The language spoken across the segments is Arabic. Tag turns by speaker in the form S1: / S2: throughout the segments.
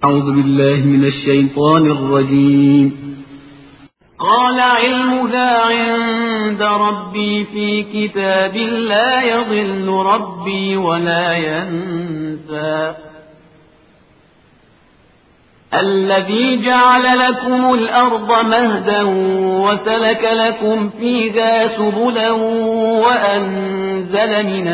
S1: أعوذ بالله من الشيطان الرجيم.
S2: قال علمها عند ربي في كتاب لا يضل ربي ولا ينسى. الذي جعل لكم الأرض مهدا وسلك لكم فيها سبلا وأنزل من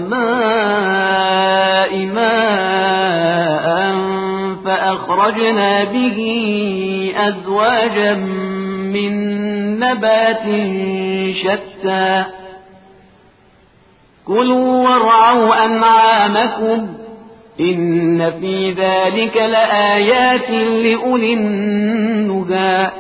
S2: السماء ماء فأخرجنا به أزواجا من نبات شتى كلوا وارعوا أنعامكم إن في ذلك لآيات لأولي النهى.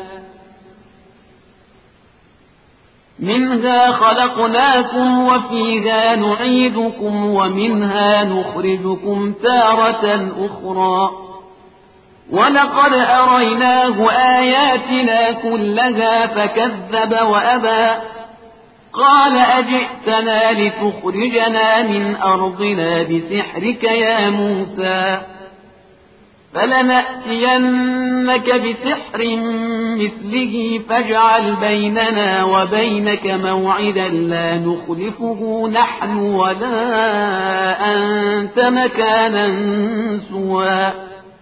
S2: منها خلقناكم وفيها نعيدكم ومنها نخرجكم تارة أخرى ولقد أريناه آياتنا كلها فكذب وأبى. قال أجئتنا لتخرجنا من أرضنا بسحرك يا موسى فلنأتينك بسحر مثله فاجعل بيننا وبينك موعدا لا نخلفه نحن ولا أنت مكانا سوى.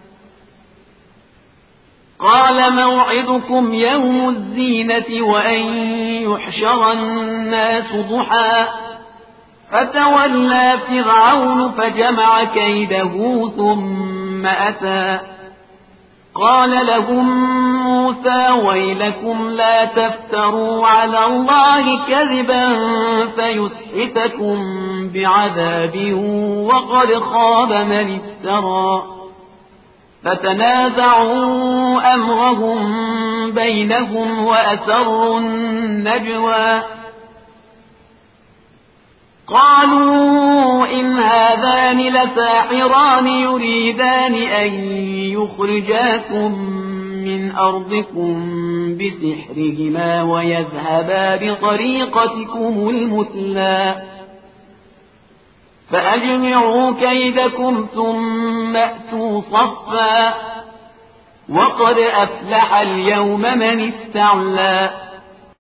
S2: قال موعدكم يوم الزينة وأن يحشر الناس ضحى فتولى فرعون فجمع كيده ثم أتى. قال لهم موسى ويلكم لا تفتروا على الله كذبا فيسحتكم بعذاب وقد خاب من افترى. فتنازعوا أمرهم بينهم وأسروا النجوى قالوا إن هذان لساحران يريدان أن يخرجاكم من أرضكم بسحرهما ويذهبا بطريقتكم المثلى فأجمعوا كيدكم ثم أتوا صفا وقد أفلح اليوم من استعلى.